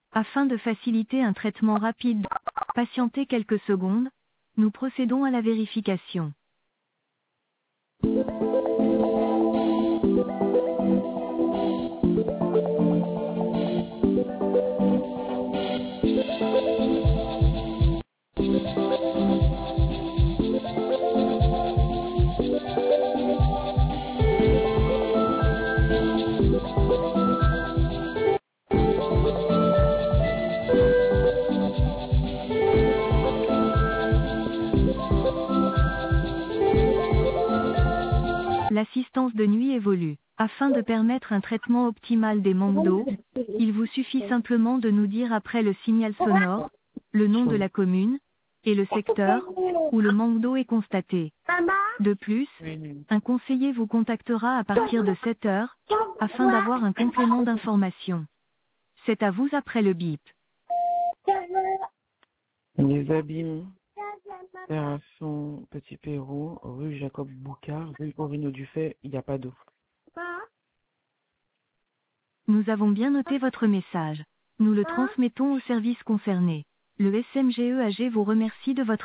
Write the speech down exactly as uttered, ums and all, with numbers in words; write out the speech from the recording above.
Afin de faciliter un traitement rapide, patientez quelques secondes, nous procédons à la vérification. L'assistance de nuit évolue. Afin de permettre un traitement optimal des manques d'eau, il vous suffit simplement de nous dire après le signal sonore, le nom de la commune, et le secteur, où le manque d'eau est constaté. De plus, un conseiller vous contactera à partir de sept heures, afin d'avoir un complément d'information. C'est à vous après le bip. Les abîmes, Terrasson, Petit Pérou, rue Jacob Boucard, rue Orino Dufay, il n'y a pas d'eau. Nous avons bien noté votre message. Nous le transmettons aux services concernés. Le S M G E A G vous remercie de votre